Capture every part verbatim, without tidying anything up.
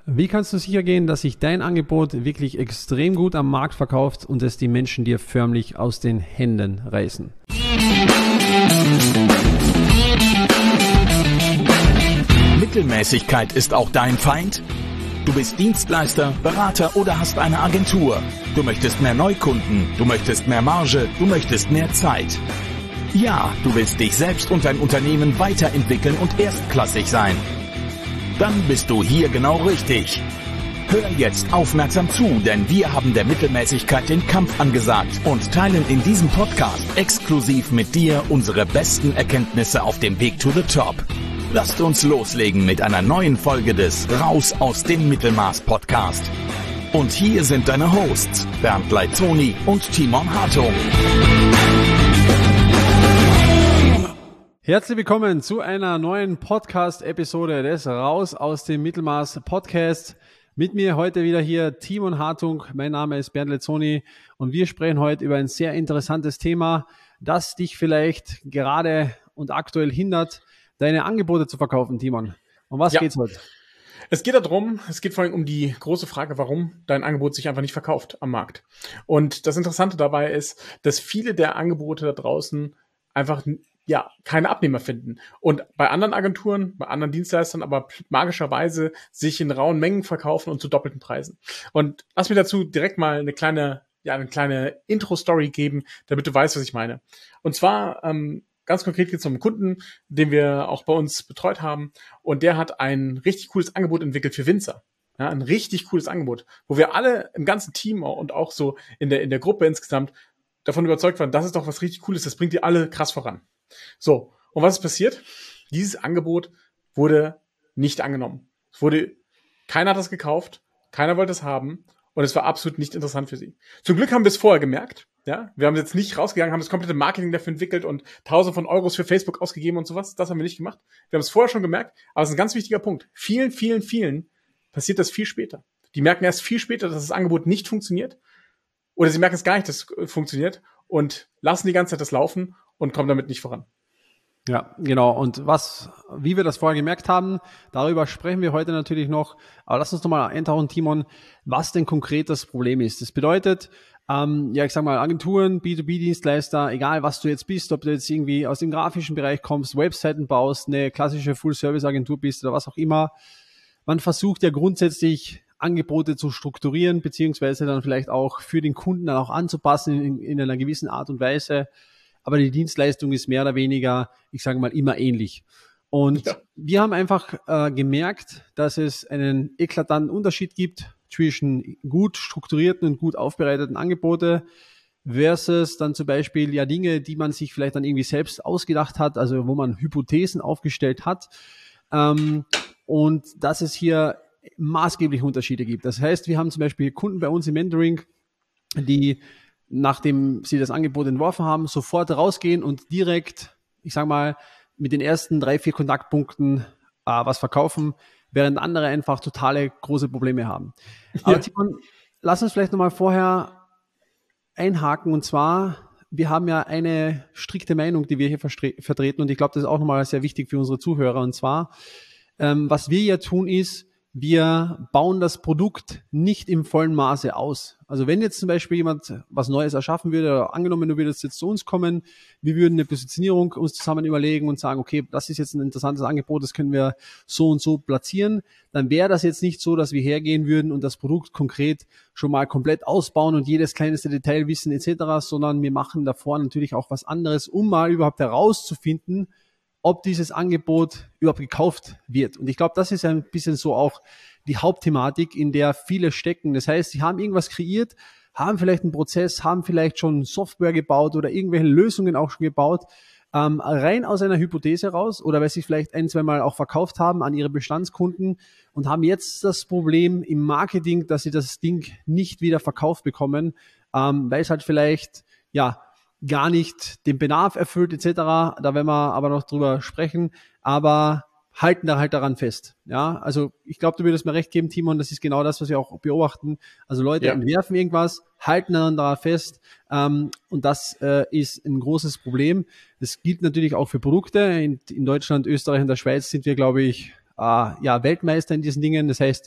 Wie kannst du sicher gehen, dass sich dein Angebot wirklich extrem gut am Markt verkauft und es die Menschen dir förmlich aus den Händen reißen? Mittelmäßigkeit ist auch dein Feind? Du bist Dienstleister, Berater oder hast eine Agentur. Du möchtest mehr Neukunden, du möchtest mehr Marge, du möchtest mehr Zeit. Ja, du willst dich selbst und dein Unternehmen weiterentwickeln und erstklassig sein. Dann bist du hier genau richtig. Hör jetzt aufmerksam zu, denn wir haben der Mittelmäßigkeit den Kampf angesagt und teilen in diesem Podcast exklusiv mit dir unsere besten Erkenntnisse auf dem Weg to the Top. Lasst uns loslegen mit einer neuen Folge des Raus aus dem Mittelmaß Podcast. Und hier sind deine Hosts, Bernd Leitzoni und Timon Hartung. Herzlich willkommen zu einer neuen Podcast-Episode des Raus aus dem Mittelmaß Podcast. Mit mir heute wieder hier Timon Hartung. Mein Name ist Bernd Leitzoni und wir sprechen heute über ein sehr interessantes Thema, das dich vielleicht gerade und aktuell hindert, deine Angebote zu verkaufen, Timon. Um was ja. geht's heute? Es geht darum, es geht vor allem um die große Frage, warum dein Angebot sich einfach nicht verkauft am Markt. Und das Interessante dabei ist, dass viele der Angebote da draußen einfach ja keine Abnehmer finden. Und bei anderen Agenturen, bei anderen Dienstleistern aber magischerweise sich in rauen Mengen verkaufen und zu doppelten Preisen. Und lass mich dazu direkt mal eine kleine, ja, eine kleine Intro-Story geben, damit du weißt, was ich meine. Und zwar, ähm, ganz konkret geht es um einen Kunden, den wir auch bei uns betreut haben. Und der hat ein richtig cooles Angebot entwickelt für Winzer. Ja, ein richtig cooles Angebot, wo wir alle im ganzen Team und auch so in der, in der Gruppe insgesamt davon überzeugt waren, das ist doch was richtig Cooles, das bringt die alle krass voran. So, und was ist passiert? Dieses Angebot wurde nicht angenommen. Es wurde, keiner hat das gekauft, keiner wollte es haben und es war absolut nicht interessant für sie. Zum Glück haben wir es vorher gemerkt. Ja, wir haben jetzt nicht rausgegangen, haben das komplette Marketing dafür entwickelt und tausende von Euros für Facebook ausgegeben und sowas. Das haben wir nicht gemacht. Wir haben es vorher schon gemerkt, aber es ist ein ganz wichtiger Punkt. Vielen, vielen, vielen passiert das viel später. Die merken erst viel später, dass das Angebot nicht funktioniert oder sie merken es gar nicht, dass es funktioniert und lassen die ganze Zeit das laufen und kommen damit nicht voran. Ja, genau. Und was, wie wir das vorher gemerkt haben, darüber sprechen wir heute natürlich noch. Aber lass uns nochmal eintauchen, Timon, was denn konkret das Problem ist. Das bedeutet, ähm, ja, ich sag mal, Agenturen, B zwei B-Dienstleister, egal was du jetzt bist, ob du jetzt irgendwie aus dem grafischen Bereich kommst, Webseiten baust, eine klassische Full-Service-Agentur bist oder was auch immer. Man versucht ja grundsätzlich Angebote zu strukturieren, beziehungsweise dann vielleicht auch für den Kunden dann auch anzupassen in, in einer gewissen Art und Weise. Aber die Dienstleistung ist mehr oder weniger, ich sage mal, immer ähnlich. Und ja. wir haben einfach äh, gemerkt, dass es einen eklatanten Unterschied gibt zwischen gut strukturierten und gut aufbereiteten Angebote versus dann zum Beispiel ja Dinge, die man sich vielleicht dann irgendwie selbst ausgedacht hat, also wo man Hypothesen aufgestellt hat. Ähm, und dass es hier maßgebliche Unterschiede gibt. Das heißt, wir haben zum Beispiel Kunden bei uns im Mentoring, die nachdem sie das Angebot entworfen haben, sofort rausgehen und direkt, ich sag mal, mit den ersten drei, vier Kontaktpunkten äh, was verkaufen, während andere einfach totale große Probleme haben. Aber ja. Timon, lass uns vielleicht nochmal vorher einhaken, und zwar, wir haben ja eine strikte Meinung, die wir hier verstre- vertreten und ich glaube, das ist auch nochmal sehr wichtig für unsere Zuhörer, und zwar, ähm, was wir ja tun ist, wir bauen das Produkt nicht im vollen Maße aus. Also wenn jetzt zum Beispiel jemand was Neues erschaffen würde, oder angenommen, du würdest jetzt zu uns kommen, wir würden eine Positionierung uns zusammen überlegen und sagen, okay, das ist jetzt ein interessantes Angebot, das können wir so und so platzieren, dann wäre das jetzt nicht so, dass wir hergehen würden und das Produkt konkret schon mal komplett ausbauen und jedes kleinste Detail wissen et cetera, sondern wir machen davor natürlich auch was anderes, um mal überhaupt herauszufinden, ob dieses Angebot überhaupt gekauft wird. Und ich glaube, das ist ein bisschen so auch die Hauptthematik, in der viele stecken. Das heißt, sie haben irgendwas kreiert, haben vielleicht einen Prozess, haben vielleicht schon Software gebaut oder irgendwelche Lösungen auch schon gebaut, ähm, rein aus einer Hypothese raus oder weil sie vielleicht ein, zwei Mal auch verkauft haben an ihre Bestandskunden und haben jetzt das Problem im Marketing, dass sie das Ding nicht wieder verkauft bekommen, ähm, weil es halt vielleicht, ja, gar nicht den Bedarf erfüllt et cetera. Da werden wir aber noch drüber sprechen, aber halten da halt daran fest. Ja, also ich glaube, du würdest mir recht geben, Timon, das ist genau das, was wir auch beobachten. Also Leute ja. entwerfen irgendwas, halten dann daran fest ähm, und das äh, ist ein großes Problem. Das gilt natürlich auch für Produkte. In, in Deutschland, Österreich und der Schweiz sind wir, glaube ich, äh, ja Weltmeister in diesen Dingen. Das heißt,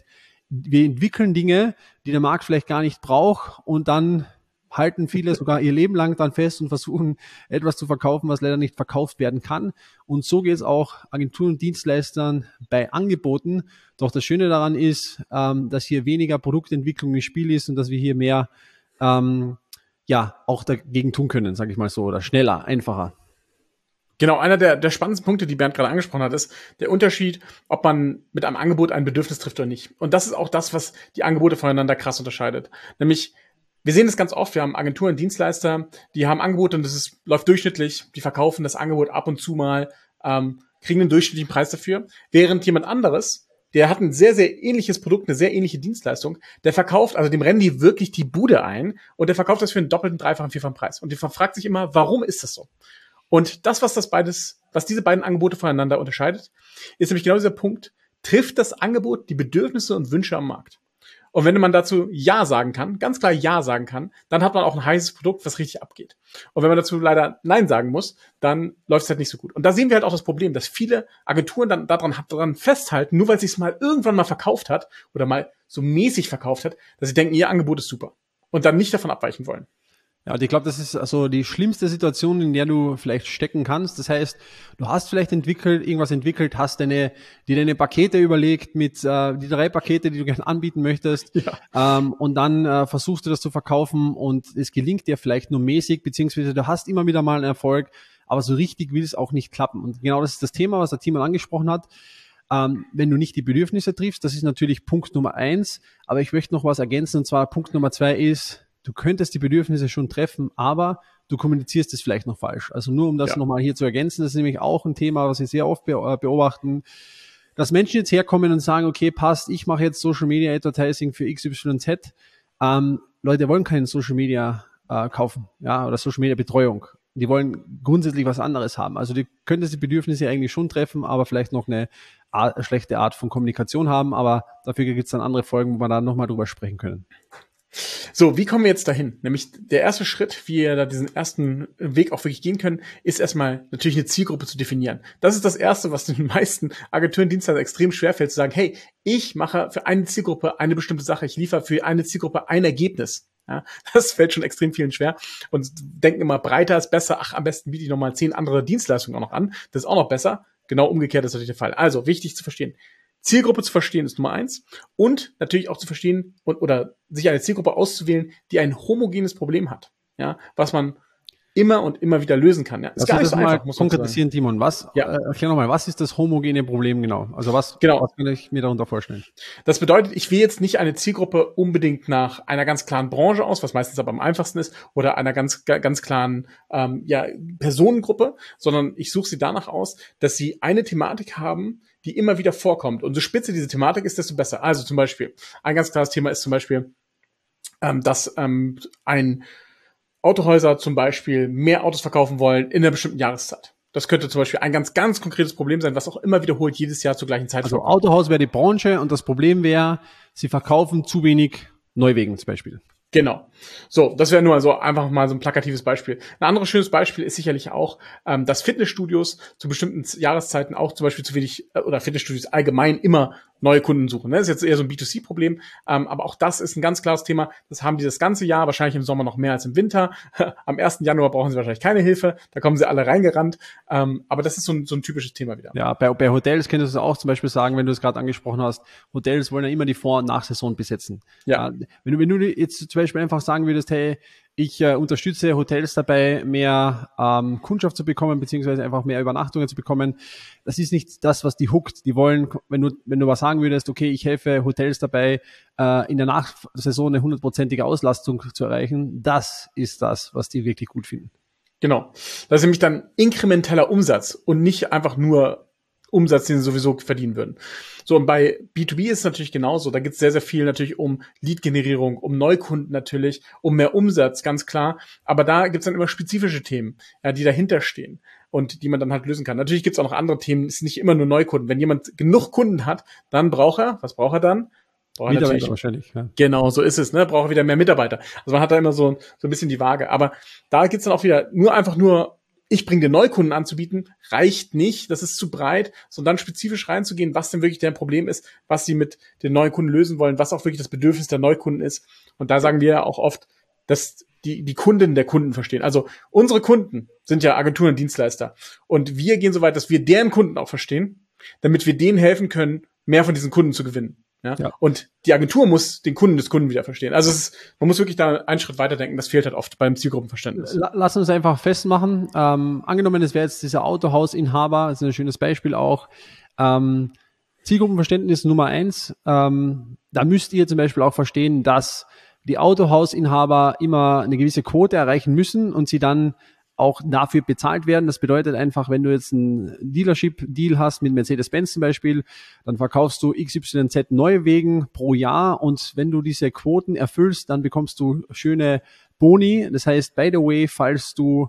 wir entwickeln Dinge, die der Markt vielleicht gar nicht braucht und dann halten viele sogar ihr Leben lang dann fest und versuchen, etwas zu verkaufen, was leider nicht verkauft werden kann. Und so geht es auch Agenturen und Dienstleistern bei Angeboten. Doch das Schöne daran ist, ähm, dass hier weniger Produktentwicklung im Spiel ist und dass wir hier mehr ähm, ja auch dagegen tun können, sage ich mal so, oder schneller, einfacher. Genau, einer der, der spannendsten Punkte, die Bernd gerade angesprochen hat, ist der Unterschied, ob man mit einem Angebot ein Bedürfnis trifft oder nicht. Und das ist auch das, was die Angebote voneinander krass unterscheidet. Nämlich, wir sehen das ganz oft, wir haben Agenturen, Dienstleister, die haben Angebote und das ist, läuft durchschnittlich, die verkaufen das Angebot ab und zu mal, ähm, kriegen einen durchschnittlichen Preis dafür, während jemand anderes, der hat ein sehr, sehr ähnliches Produkt, eine sehr ähnliche Dienstleistung, der verkauft, also dem rennen die wirklich die Bude ein und der verkauft das für einen doppelten, dreifachen, vierfachen Preis. Und der fragt sich immer, warum ist das so? Und das, was das beides, was diese beiden Angebote voneinander unterscheidet, ist nämlich genau dieser Punkt, trifft das Angebot die Bedürfnisse und Wünsche am Markt? Und wenn man dazu Ja sagen kann, ganz klar Ja sagen kann, dann hat man auch ein heißes Produkt, was richtig abgeht. Und wenn man dazu leider Nein sagen muss, dann läuft es halt nicht so gut. Und da sehen wir halt auch das Problem, dass viele Agenturen dann daran, daran festhalten, nur weil es sich mal irgendwann mal verkauft hat oder mal so mäßig verkauft hat, dass sie denken, ihr Angebot ist super und dann nicht davon abweichen wollen. Ja, und ich glaube, das ist also die schlimmste Situation, in der du vielleicht stecken kannst. Das heißt, du hast vielleicht entwickelt, irgendwas entwickelt, hast deine, dir deine Pakete überlegt mit äh, die drei Pakete, die du gerne anbieten möchtest, ja. ähm, und dann äh, versuchst du das zu verkaufen und es gelingt dir vielleicht nur mäßig, beziehungsweise du hast immer wieder mal einen Erfolg, aber so richtig will es auch nicht klappen. Und genau das ist das Thema, was der Timon angesprochen hat. Ähm, wenn du nicht die Bedürfnisse triffst, das ist natürlich Punkt Nummer eins, aber ich möchte noch was ergänzen, und zwar Punkt Nummer zwei ist, du könntest die Bedürfnisse schon treffen, aber du kommunizierst es vielleicht noch falsch. Also nur um das ja. nochmal hier zu ergänzen, das ist nämlich auch ein Thema, was wir sehr oft beobachten, dass Menschen jetzt herkommen und sagen, okay, passt, ich mache jetzt Social Media Advertising für X Y Z. Ähm, Leute wollen keinen Social Media äh, kaufen, ja, oder Social Media Betreuung. Die wollen grundsätzlich was anderes haben. Also du könntest die Bedürfnisse eigentlich schon treffen, aber vielleicht noch eine, Art, eine schlechte Art von Kommunikation haben. Aber dafür gibt es dann andere Folgen, wo wir da nochmal drüber sprechen können. So, wie kommen wir jetzt dahin? Nämlich der erste Schritt, wie wir da diesen ersten Weg auch wirklich gehen können, ist erstmal natürlich eine Zielgruppe zu definieren. Das ist das Erste, was den meisten Agenturen, Dienstleistern extrem schwerfällt, zu sagen, hey, ich mache für eine Zielgruppe eine bestimmte Sache, ich liefere für eine Zielgruppe ein Ergebnis. Ja, das fällt schon extrem vielen schwer und denken immer, breiter ist besser, ach, am besten biete ich nochmal zehn andere Dienstleistungen auch noch an, das ist auch noch besser. Genau umgekehrt ist natürlich der Fall. Also, wichtig zu verstehen. Zielgruppe zu verstehen ist Nummer eins und natürlich auch zu verstehen und oder sich eine Zielgruppe auszuwählen, die ein homogenes Problem hat, ja, was man immer und immer wieder lösen kann. Ja, ist gar nicht so einfach, muss man konkretisieren, Timon. Was? Ja. Äh, erklär nochmal, was ist das homogene Problem genau? Also was? Genau. Was kann ich mir darunter vorstellen? Das bedeutet, ich wähle jetzt nicht eine Zielgruppe unbedingt nach einer ganz klaren Branche aus, was meistens aber am einfachsten ist, oder einer ganz ganz klaren ähm, ja Personengruppe, sondern ich suche sie danach aus, dass sie eine Thematik haben, die immer wieder vorkommt. Und so spitze diese Thematik ist, desto besser. Also zum Beispiel, ein ganz klares Thema ist zum Beispiel, ähm, dass ähm, ein Autohäuser zum Beispiel mehr Autos verkaufen wollen in einer bestimmten Jahreszeit. Das könnte zum Beispiel ein ganz, ganz konkretes Problem sein, was auch immer wiederholt jedes Jahr zur gleichen Zeit also vorkommt. Also Autohaus wäre die Branche und das Problem wäre, sie verkaufen zu wenig Neuwagen zum Beispiel. Genau. So, das wäre nur so einfach mal so ein plakatives Beispiel. Ein anderes schönes Beispiel ist sicherlich auch, ähm, dass Fitnessstudios zu bestimmten Jahreszeiten auch zum Beispiel zu wenig, äh, oder Fitnessstudios allgemein immer neue Kunden suchen. Ne? Das ist jetzt eher so ein B zwei C-Problem, ähm, aber auch das ist ein ganz klares Thema. Das haben die das ganze Jahr, wahrscheinlich im Sommer noch mehr als im Winter. Am ersten Januar brauchen sie wahrscheinlich keine Hilfe, da kommen sie alle reingerannt. Ähm, aber das ist so ein, so ein typisches Thema wieder. Ja, bei, bei Hotels könntest du auch zum Beispiel sagen, wenn du es gerade angesprochen hast, Hotels wollen ja immer die Vor- und Nachsaison besetzen. Ja. Ja, wenn du, wenn du jetzt zum Beispiel einfach sagen würdest, hey, ich äh, unterstütze Hotels dabei, mehr ähm, Kundschaft zu bekommen, beziehungsweise einfach mehr Übernachtungen zu bekommen. Das ist nicht das, was die hookt. Die wollen, wenn du, wenn du was sagen würdest, okay, ich helfe Hotels dabei, äh, in der Nachsaison eine hundertprozentige Auslastung zu erreichen, das ist das, was die wirklich gut finden. Genau. Das ist nämlich dann inkrementeller Umsatz und nicht einfach nur Umsatz, den sie sowieso verdienen würden. So, und bei B zwei B ist es natürlich genauso. Da geht es sehr, sehr viel natürlich um Lead-Generierung, um Neukunden natürlich, um mehr Umsatz, ganz klar. Aber da gibt es dann immer spezifische Themen, ja, die dahinter stehen und die man dann halt lösen kann. Natürlich gibt es auch noch andere Themen, es ist nicht immer nur Neukunden. Wenn jemand genug Kunden hat, dann braucht er, was braucht er dann? Braucht er Mitarbeiter wahrscheinlich, ja. Genau, so ist es, ne? Braucht er wieder mehr Mitarbeiter. Also man hat da immer so, so ein bisschen die Waage. Aber da geht's dann auch wieder nur einfach nur ich bringe dir Neukunden anzubieten, reicht nicht, das ist zu breit, sondern spezifisch reinzugehen, was denn wirklich dein Problem ist, was sie mit den neuen Kunden lösen wollen, was auch wirklich das Bedürfnis der Neukunden ist. Und da sagen wir ja auch oft, dass die, die Kunden der Kunden verstehen. Also unsere Kunden sind ja Agenturen und Dienstleister. Und wir gehen so weit, dass wir deren Kunden auch verstehen, damit wir denen helfen können, mehr von diesen Kunden zu gewinnen. Ja? Ja. Und die Agentur muss den Kunden des Kunden wieder verstehen. Also es ist, man muss wirklich da einen Schritt weiter denken. Das fehlt halt oft beim Zielgruppenverständnis. Lass uns einfach festmachen. Ähm, angenommen, es wäre jetzt dieser Autohausinhaber, das ist ein schönes Beispiel auch. Ähm, Zielgruppenverständnis Nummer eins. Ähm, da müsst ihr zum Beispiel auch verstehen, dass die Autohausinhaber immer eine gewisse Quote erreichen müssen und sie dann auch dafür bezahlt werden. Das bedeutet einfach, wenn du jetzt einen Dealership-Deal hast mit Mercedes-Benz zum Beispiel, dann verkaufst du X Y Z Neuwagen pro Jahr und wenn du diese Quoten erfüllst, dann bekommst du schöne Boni. Das heißt, by the way, falls du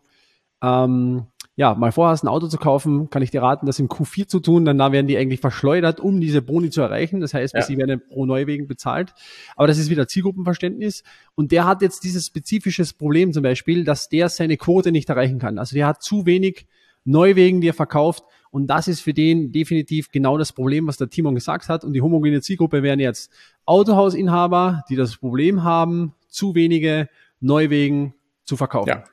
ähm, ja mal vorhast, ein Auto zu kaufen, kann ich dir raten, das im Q vier zu tun, dann da werden die eigentlich verschleudert, um diese Boni zu erreichen. Das heißt, ja. sie werden pro Neuwagen bezahlt. Aber das ist wieder Zielgruppenverständnis. Und der hat jetzt dieses spezifisches Problem zum Beispiel, dass der seine Quote nicht erreichen kann. Also der hat zu wenig Neuwagen, die er verkauft. Und das ist für den definitiv genau das Problem, was der Timon gesagt hat. Und die homogene Zielgruppe wären jetzt Autohausinhaber, die das Problem haben, zu wenige Neuwagen zu verkaufen. Ja.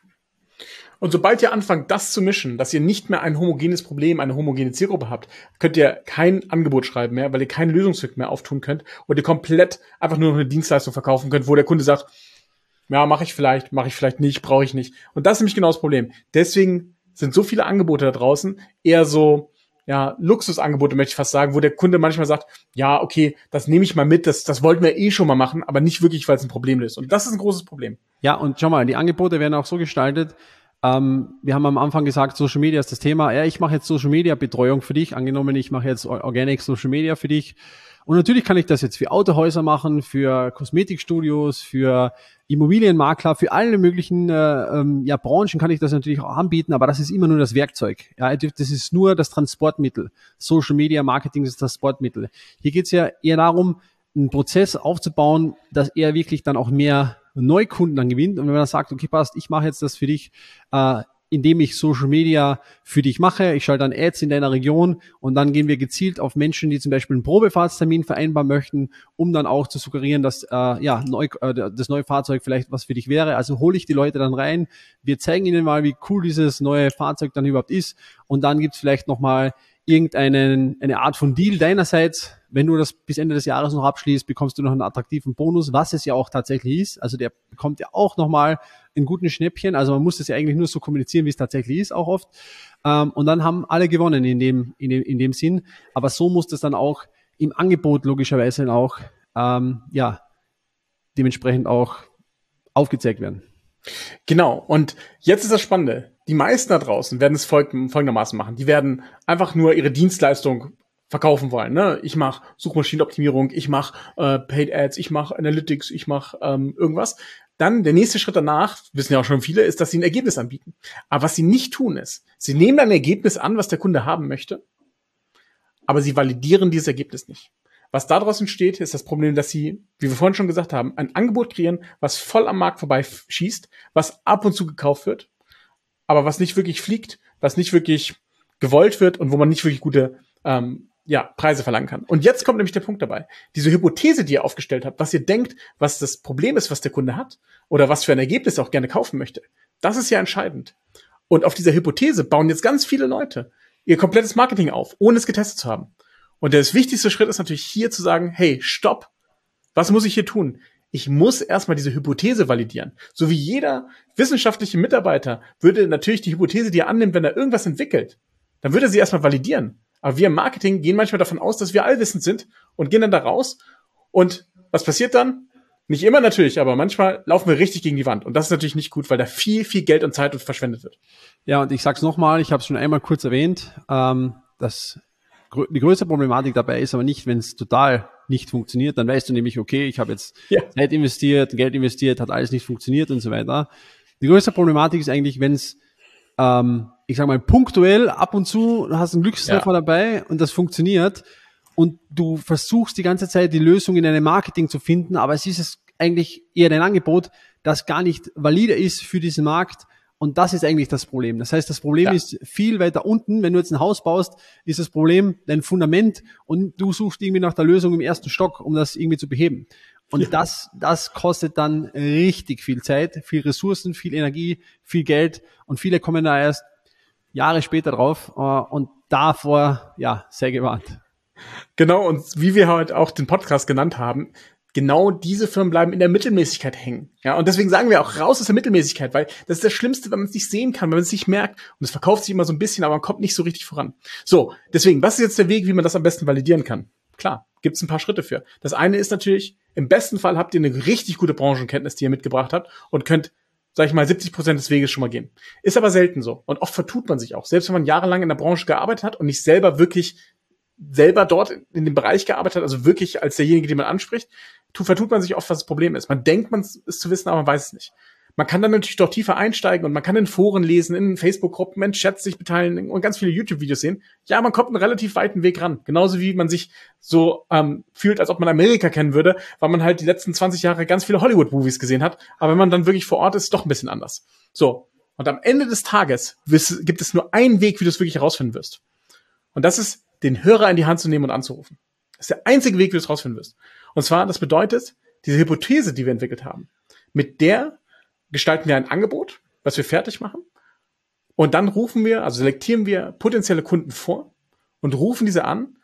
Und sobald ihr anfangt, das zu mischen, dass ihr nicht mehr ein homogenes Problem, eine homogene Zielgruppe habt, könnt ihr kein Angebot schreiben mehr, weil ihr keinen Lösungsweg mehr auftun könnt und ihr komplett einfach nur noch eine Dienstleistung verkaufen könnt, wo der Kunde sagt, ja, mache ich vielleicht, mache ich vielleicht nicht, brauche ich nicht. Und das ist nämlich genau das Problem. Deswegen sind so viele Angebote da draußen eher so, ja, Luxusangebote, möchte ich fast sagen, wo der Kunde manchmal sagt, ja, okay, das nehme ich mal mit, das, das wollten wir eh schon mal machen, aber nicht wirklich, weil es ein Problem ist. Und das ist ein großes Problem. Ja, und schau mal, die Angebote werden auch so gestaltet. Ähm, wir haben am Anfang gesagt, Social Media ist das Thema. Ja, ich mache jetzt Social Media Betreuung für dich. Angenommen, ich mache jetzt Organic Social Media für dich. Und natürlich kann ich das jetzt für Autohäuser machen, für Kosmetikstudios, für Immobilienmakler, für alle möglichen äh, ähm, ja, Branchen kann ich das natürlich auch anbieten, aber das ist immer nur das Werkzeug. Ja, das ist nur das Transportmittel. Social Media Marketing ist das Transportmittel. Hier geht es ja eher darum, einen Prozess aufzubauen, dass er wirklich dann auch mehr Neukunden dann gewinnt. Und wenn man dann sagt, okay, passt, ich mache jetzt das für dich, äh, indem ich Social Media für dich mache, ich schalte dann Ads in deiner Region und dann gehen wir gezielt auf Menschen, die zum Beispiel einen Probefahrtstermin vereinbaren möchten, um dann auch zu suggerieren, dass äh, ja neu, äh, das neue Fahrzeug vielleicht was für dich wäre. Also hole ich die Leute dann rein, wir zeigen ihnen mal, wie cool dieses neue Fahrzeug dann überhaupt ist und dann gibt es vielleicht nochmal irgendeinen eine Art von Deal deinerseits. Wenn du das bis Ende des Jahres noch abschließt, bekommst du noch einen attraktiven Bonus, was es ja auch tatsächlich ist. Also der bekommt ja auch nochmal einen guten Schnäppchen. Also man muss das ja eigentlich nur so kommunizieren, wie es tatsächlich ist, auch oft. Und dann haben alle gewonnen in dem, in dem, in dem Sinn. Aber so muss das dann auch im Angebot logischerweise auch, ähm, ja, dementsprechend auch aufgezeigt werden. Genau. Und jetzt ist das Spannende. Die meisten da draußen werden es folg- folgendermaßen machen. Die werden einfach nur ihre Dienstleistung verkaufen wollen. Ne? Ich mache Suchmaschinenoptimierung, ich mache äh, Paid Ads, ich mache Analytics, ich mache ähm, irgendwas. Dann der nächste Schritt danach, wissen ja auch schon viele, ist, dass sie ein Ergebnis anbieten. Aber was sie nicht tun ist, sie nehmen ein Ergebnis an, was der Kunde haben möchte, aber sie validieren dieses Ergebnis nicht. Was daraus entsteht, ist das Problem, dass sie, wie wir vorhin schon gesagt haben, ein Angebot kreieren, was voll am Markt vorbei schießt, was ab und zu gekauft wird, aber was nicht wirklich fliegt, was nicht wirklich gewollt wird und wo man nicht wirklich gute ähm, ja, Preise verlangen kann. Und jetzt kommt nämlich der Punkt dabei. Diese Hypothese, die ihr aufgestellt habt, was ihr denkt, was das Problem ist, was der Kunde hat oder was für ein Ergebnis er auch gerne kaufen möchte, das ist ja entscheidend. Und auf dieser Hypothese bauen jetzt ganz viele Leute ihr komplettes Marketing auf, ohne es getestet zu haben. Und der wichtigste Schritt ist natürlich hier zu sagen, hey, stopp, was muss ich hier tun? Ich muss erstmal diese Hypothese validieren. So wie jeder wissenschaftliche Mitarbeiter würde natürlich die Hypothese, die er annimmt, wenn er irgendwas entwickelt, dann würde er sie erstmal validieren. Aber wir im Marketing gehen manchmal davon aus, dass wir allwissend sind und gehen dann da raus. Und was passiert dann? Nicht immer natürlich, aber manchmal laufen wir richtig gegen die Wand. Und das ist natürlich nicht gut, weil da viel, viel Geld und Zeit verschwendet wird. Ja, und ich sag's nochmal, ich habe es schon einmal kurz erwähnt, ähm, dass die größte Problematik dabei ist aber nicht, wenn es total nicht funktioniert, dann weißt du nämlich, okay, ich habe jetzt ja. Zeit investiert, Geld investiert, hat alles nicht funktioniert und so weiter. Die größte Problematik ist eigentlich, wenn es ähm, ich sag mal, punktuell ab und zu hast einen Glückstreffer ja. dabei und das funktioniert und du versuchst die ganze Zeit die Lösung in deinem Marketing zu finden, aber es ist es eigentlich eher dein Angebot, das gar nicht valide ist für diesen Markt Und das ist eigentlich das Problem. Das heißt, das Problem Ja. ist viel weiter unten. Wenn du jetzt ein Haus baust, ist das Problem dein Fundament und du suchst irgendwie nach der Lösung im ersten Stock, um das irgendwie zu beheben. Und Ja. das, das kostet dann richtig viel Zeit, viel Ressourcen, viel Energie, viel Geld und viele kommen da erst Jahre später drauf äh, und davor, ja, sehr gewarnt. Genau, und wie wir heute auch den Podcast genannt haben, genau diese Firmen bleiben in der Mittelmäßigkeit hängen. Ja, und deswegen sagen wir auch raus aus der Mittelmäßigkeit, weil das ist das Schlimmste, wenn man es nicht sehen kann, wenn man es nicht merkt. Und es verkauft sich immer so ein bisschen, aber man kommt nicht so richtig voran. So, deswegen, was ist jetzt der Weg, wie man das am besten validieren kann? Klar, gibt es ein paar Schritte für. Das eine ist natürlich, im besten Fall habt ihr eine richtig gute Branchenkenntnis, die ihr mitgebracht habt und könnt, sag ich mal, siebzig Prozent des Weges schon mal gehen. Ist aber selten so. Und oft vertut man sich auch. Selbst wenn man jahrelang in der Branche gearbeitet hat und nicht selber wirklich selber dort in dem Bereich gearbeitet hat, also wirklich als derjenige, den man anspricht, tu, vertut man sich oft, was das Problem ist. Man denkt, man es zu wissen, aber man weiß es nicht. Man kann dann natürlich doch tiefer einsteigen und man kann in Foren lesen, in Facebook-Gruppen, in Chats sich beteiligen und ganz viele YouTube-Videos sehen. Ja, man kommt einen relativ weiten Weg ran. Genauso wie man sich so ähm, fühlt, als ob man Amerika kennen würde, weil man halt die letzten zwanzig Jahre ganz viele Hollywood-Movies gesehen hat. Aber wenn man dann wirklich vor Ort ist, ist es doch ein bisschen anders. So, und am Ende des Tages gibt es nur einen Weg, wie du es wirklich herausfinden wirst. Und das ist, den Hörer in die Hand zu nehmen und anzurufen. Das ist der einzige Weg, wie du es rausfinden wirst. Und zwar, das bedeutet, diese Hypothese, die wir entwickelt haben, mit der gestalten wir ein Angebot, was wir fertig machen. Und dann rufen wir, also selektieren wir potenzielle Kunden vor und rufen diese an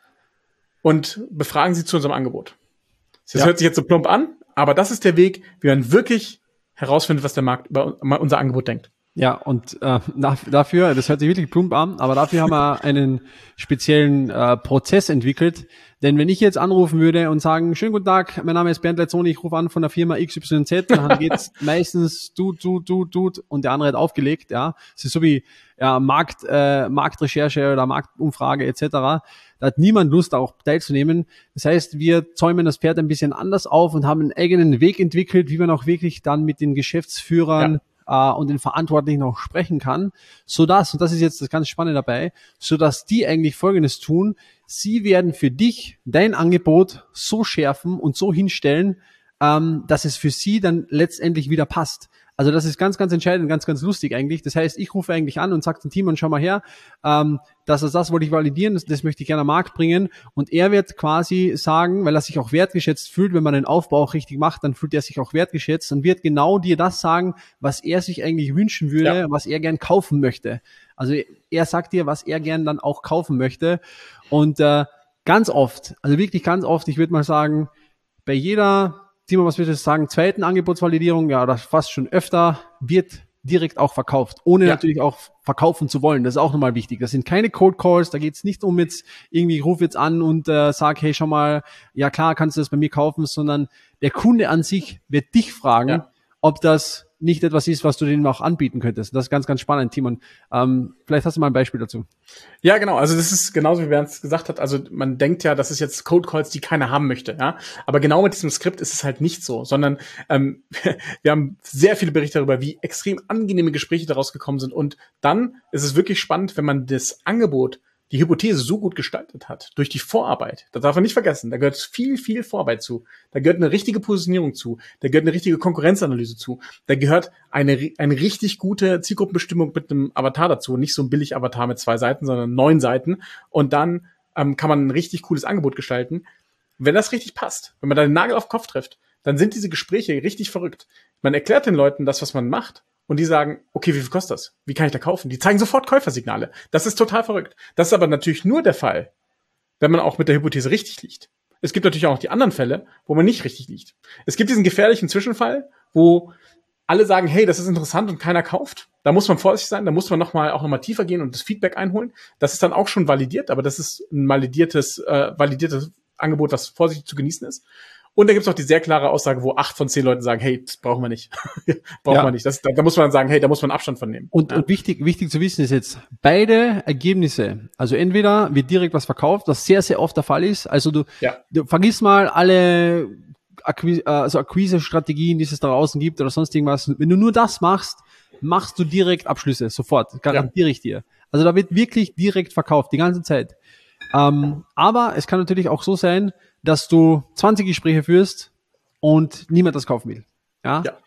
und befragen sie zu unserem Angebot. Das Ja. hört sich jetzt so plump an, aber das ist der Weg, wie man wirklich herausfindet, was der Markt über unser Angebot denkt. Ja, und äh, dafür, das hört sich wirklich plump an, aber dafür haben wir einen speziellen äh, Prozess entwickelt. Denn wenn ich jetzt anrufen würde und sagen, schönen guten Tag, mein Name ist Bernd Leitzoni, ich rufe an von der Firma X Y Z, dann geht's meistens tut, tut, tut, tut und der andere hat aufgelegt. Ja, es ist so wie ja, Markt, äh, Marktrecherche oder Marktumfrage et cetera. Da hat niemand Lust, auch teilzunehmen. Das heißt, wir zäumen das Pferd ein bisschen anders auf und haben einen eigenen Weg entwickelt, wie man auch wirklich dann mit den Geschäftsführern ja. und den Verantwortlichen auch sprechen kann, so dass, und das ist jetzt das ganz Spannende dabei, so dass die eigentlich Folgendes tun: Sie werden für dich dein Angebot so schärfen und so hinstellen, ähm, dass es für sie dann letztendlich wieder passt. Also das ist ganz, ganz entscheidend, ganz, ganz lustig eigentlich. Das heißt, ich rufe eigentlich an und sage dem Team, und schau mal her, ähm, das ist das, wollte ich validieren, das, das möchte ich gerne am Markt bringen. Und er wird quasi sagen, weil er sich auch wertgeschätzt fühlt, wenn man den Aufbau auch richtig macht, dann fühlt er sich auch wertgeschätzt und wird genau dir das sagen, was er sich eigentlich wünschen würde, ja. was er gern kaufen möchte. Also er sagt dir, was er gern dann auch kaufen möchte. Und äh, ganz oft, also wirklich ganz oft, ich würde mal sagen, bei jeder Timo, was würdest du sagen, zweiten Angebotsvalidierung, ja, oder fast schon öfter, wird direkt auch verkauft, ohne ja. natürlich auch verkaufen zu wollen. Das ist auch nochmal wichtig. Das sind keine Cold Calls, da geht es nicht um jetzt irgendwie, ich rufe jetzt an und äh, sag, hey, schau mal, ja klar, kannst du das bei mir kaufen, sondern der Kunde an sich wird dich fragen, ja. ob das nicht etwas ist, was du denen auch anbieten könntest. Das ist ganz, ganz spannend, Timon. Ähm, vielleicht hast du mal ein Beispiel dazu. Ja, genau. Also das ist genauso, wie Bernd es gesagt hat. Also man denkt ja, das ist jetzt Code Calls, die keiner haben möchte. Ja, aber genau mit diesem Skript ist es halt nicht so, sondern ähm, wir haben sehr viele Berichte darüber, wie extrem angenehme Gespräche daraus gekommen sind. Und dann ist es wirklich spannend, wenn man das Angebot, die Hypothese so gut gestaltet hat, durch die Vorarbeit. Das darf man nicht vergessen. Da gehört viel, viel Vorarbeit zu. Da gehört eine richtige Positionierung zu. Da gehört eine richtige Konkurrenzanalyse zu. Da gehört eine, eine richtig gute Zielgruppenbestimmung mit einem Avatar dazu. Nicht so ein billig Avatar mit zwei Seiten, sondern neun Seiten. Und dann ähm, kann man ein richtig cooles Angebot gestalten. Wenn das richtig passt, wenn man da den Nagel auf den Kopf trifft, dann sind diese Gespräche richtig verrückt. Man erklärt den Leuten das, was man macht. Und die sagen, okay, wie viel kostet das? Wie kann ich da kaufen? Die zeigen sofort Käufersignale. Das ist total verrückt. Das ist aber natürlich nur der Fall, wenn man auch mit der Hypothese richtig liegt. Es gibt natürlich auch noch die anderen Fälle, wo man nicht richtig liegt. Es gibt diesen gefährlichen Zwischenfall, wo alle sagen, hey, das ist interessant und keiner kauft. Da muss man vorsichtig sein, da muss man noch mal, auch nochmal tiefer gehen und das Feedback einholen. Das ist dann auch schon validiert, aber das ist ein validiertes, äh, validiertes Angebot, was vorsichtig zu genießen ist. Und da gibt es auch die sehr klare Aussage, wo acht von zehn Leuten sagen, hey, das brauchen wir nicht. brauchen ja. wir nicht. Das, da, da muss man dann sagen, hey, da muss man Abstand von nehmen. Und, ja. und wichtig, wichtig zu wissen ist jetzt, beide Ergebnisse, also entweder wird direkt was verkauft, was sehr, sehr oft der Fall ist. Also du, ja. du vergiss mal alle Akquise, also Akquise-Strategien, die es da draußen gibt oder sonst irgendwas. Wenn du nur das machst, machst du direkt Abschlüsse, sofort. Garantiere ja. ich dir. Also da wird wirklich direkt verkauft, die ganze Zeit. Ähm, aber es kann natürlich auch so sein, dass du zwanzig Gespräche führst und niemand das kaufen will. Ja? ja.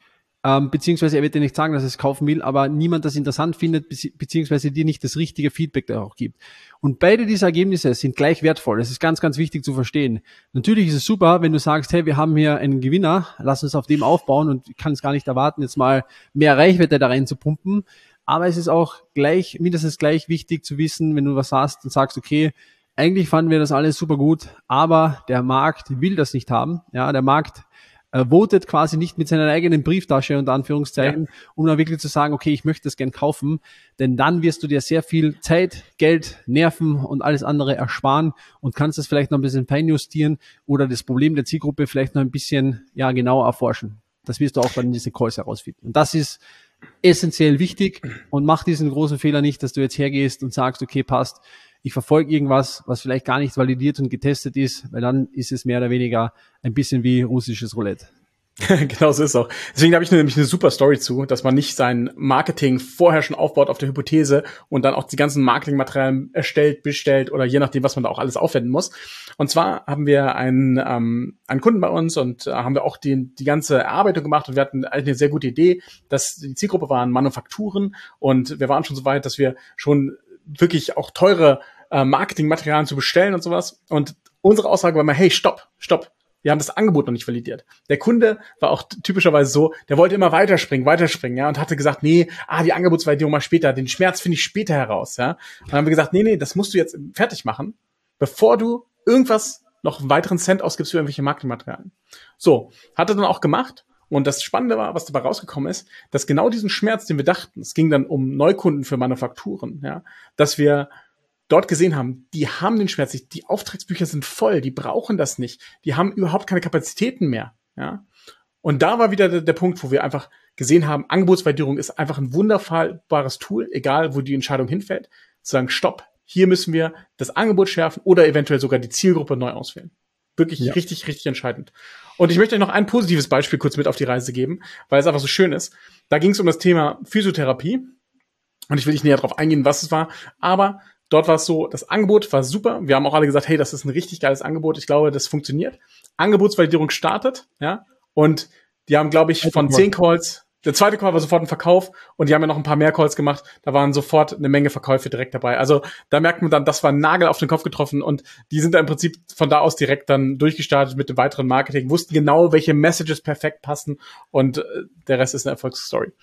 ähm, beziehungsweise er wird dir nicht sagen, dass er es kaufen will, aber niemand das interessant findet, beziehungsweise dir nicht das richtige Feedback da auch gibt. Und beide diese Ergebnisse sind gleich wertvoll. Das ist ganz, ganz wichtig zu verstehen. Natürlich ist es super, wenn du sagst, hey, wir haben hier einen Gewinner, lass uns auf dem aufbauen und ich kann es gar nicht erwarten, jetzt mal mehr Reichweite da rein zu pumpen. Aber es ist auch gleich, mindestens gleich wichtig zu wissen, wenn du was hast und sagst, okay, eigentlich fanden wir das alles super gut, aber der Markt will das nicht haben. Ja, der Markt äh, votet quasi nicht mit seiner eigenen Brieftasche unter Anführungszeichen, ja, um dann wirklich zu sagen, okay, ich möchte das gern kaufen, denn dann wirst du dir sehr viel Zeit, Geld, Nerven und alles andere ersparen und kannst das vielleicht noch ein bisschen feinjustieren oder das Problem der Zielgruppe vielleicht noch ein bisschen ja genauer erforschen. Das wirst du auch dann in diese Calls herausfinden. Und das ist essentiell wichtig und mach diesen großen Fehler nicht, dass du jetzt hergehst und sagst, okay, passt, ich verfolge irgendwas, was vielleicht gar nicht validiert und getestet ist, weil dann ist es mehr oder weniger ein bisschen wie russisches Roulette. Genau so ist es auch. Deswegen habe ich nämlich eine super Story zu, dass man nicht sein Marketing vorher schon aufbaut auf der Hypothese und dann auch die ganzen Marketingmaterialien erstellt, bestellt oder je nachdem, was man da auch alles aufwenden muss. Und zwar haben wir einen, ähm, einen Kunden bei uns und äh, haben wir auch die, die ganze Erarbeitung gemacht und wir hatten eigentlich eine sehr gute Idee, dass die Zielgruppe waren Manufakturen und wir waren schon so weit, dass wir schon wirklich auch teure äh, Marketingmaterialien zu bestellen und sowas. Und unsere Aussage war mal, hey, stopp, stopp. Wir haben das Angebot noch nicht validiert. Der Kunde war auch typischerweise so, der wollte immer weiterspringen, weiterspringen, ja, und hatte gesagt, nee, ah, die Angebotsvalidierung mal später, den Schmerz finde ich später heraus, ja. Und dann haben wir gesagt, nee, nee, das musst du jetzt fertig machen, bevor du irgendwas, noch einen weiteren Cent ausgibst für irgendwelche Marketingmaterialien. So, hat er dann auch gemacht. Und das Spannende war, was dabei rausgekommen ist, dass genau diesen Schmerz, den wir dachten, es ging dann um Neukunden für Manufakturen, ja, dass wir dort gesehen haben, die haben den Schmerz nicht, die Auftragsbücher sind voll, die brauchen das nicht, die haben überhaupt keine Kapazitäten mehr, ja. Und da war wieder der, der Punkt, wo wir einfach gesehen haben, Angebotsvalidierung ist einfach ein wunderbares Tool, egal wo die Entscheidung hinfällt, zu sagen, stopp, hier müssen wir das Angebot schärfen oder eventuell sogar die Zielgruppe neu auswählen. Wirklich ja. richtig, richtig entscheidend. Und ich möchte euch noch ein positives Beispiel kurz mit auf die Reise geben, weil es einfach so schön ist. Da ging es um das Thema Physiotherapie und ich will nicht näher darauf eingehen, was es war, aber dort war es so, das Angebot war super. Wir haben auch alle gesagt, hey, das ist ein richtig geiles Angebot. Ich glaube, das funktioniert. Angebotsvalidierung startet, ja, und die haben, glaube ich, von zehn Calls, der zweite Call war sofort ein Verkauf und die haben ja noch ein paar mehr Calls gemacht. Da waren sofort eine Menge Verkäufe direkt dabei. Also da merkt man dann, das war ein Nagel auf den Kopf getroffen und die sind da im Prinzip von da aus direkt dann durchgestartet mit dem weiteren Marketing, wussten genau, welche Messages perfekt passen und äh, der Rest ist eine Erfolgsstory.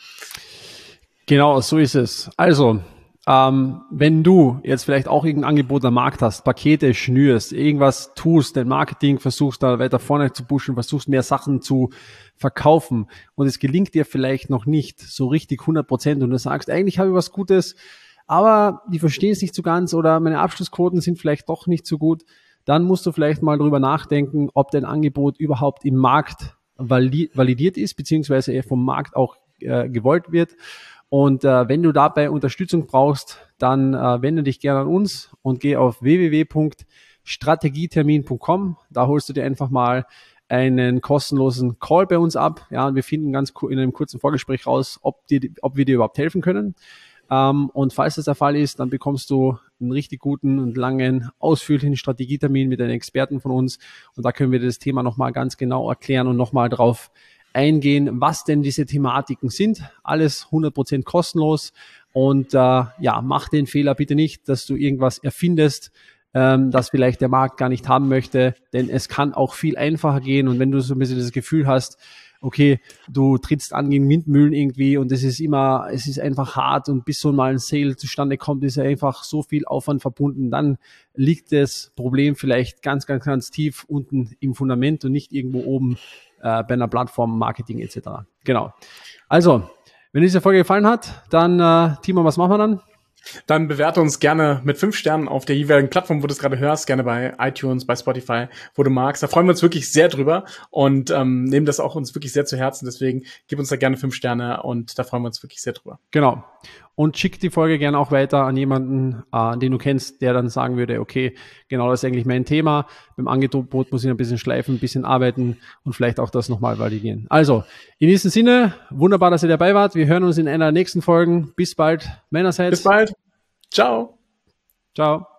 Genau, so ist es. Also, Ähm, wenn du jetzt vielleicht auch irgendein Angebot am Markt hast, Pakete schnürst, irgendwas tust, dein Marketing versuchst da weiter vorne zu pushen, versuchst mehr Sachen zu verkaufen und es gelingt dir vielleicht noch nicht so richtig hundert Prozent und du sagst, eigentlich habe ich was Gutes, aber die verstehen es nicht so ganz oder meine Abschlussquoten sind vielleicht doch nicht so gut, dann musst du vielleicht mal drüber nachdenken, ob dein Angebot überhaupt im Markt vali- validiert ist, beziehungsweise er vom Markt auch äh, gewollt wird. Und äh, wenn du dabei Unterstützung brauchst, dann äh, wende dich gerne an uns und geh auf w w w punkt strategietermin punkt com. Da holst du dir einfach mal einen kostenlosen Call bei uns ab. Ja, und wir finden ganz in einem kurzen Vorgespräch raus, ob, dir, ob wir dir überhaupt helfen können. Ähm, und falls das der Fall ist, dann bekommst du einen richtig guten und langen, ausführlichen Strategietermin mit einem Experten von uns. Und da können wir das Thema nochmal ganz genau erklären und nochmal drauf eingehen, was denn diese Thematiken sind. Alles hundert Prozent kostenlos und äh, ja, mach den Fehler bitte nicht, dass du irgendwas erfindest, ähm, das vielleicht der Markt gar nicht haben möchte, denn es kann auch viel einfacher gehen und wenn du so ein bisschen das Gefühl hast, okay, du trittst an gegen Windmühlen irgendwie und es ist immer, es ist einfach hart und bis so mal ein Sale zustande kommt, ist ja einfach so viel Aufwand verbunden, dann liegt das Problem vielleicht ganz, ganz, ganz tief unten im Fundament und nicht irgendwo oben äh, bei einer Plattform, Marketing et cetera. Genau. Also, wenn dir diese Folge gefallen hat, dann, äh, Timo, was machen wir dann? Dann bewerte uns gerne mit fünf Sternen auf der jeweiligen Plattform, wo du es gerade hörst, gerne bei iTunes, bei Spotify, wo du magst. Da freuen wir uns wirklich sehr drüber und ähm, nehmen das auch uns wirklich sehr zu Herzen. Deswegen gib uns da gerne fünf Sterne und da freuen wir uns wirklich sehr drüber. Genau. Und schick die Folge gerne auch weiter an jemanden, äh, den du kennst, der dann sagen würde, okay, genau das ist eigentlich mein Thema. Beim Angebot muss ich ein bisschen schleifen, ein bisschen arbeiten und vielleicht auch das nochmal validieren. Also, in diesem Sinne, wunderbar, dass ihr dabei wart. Wir hören uns in einer der nächsten Folgen. Bis bald meinerseits. Bis bald. Ciao. Ciao.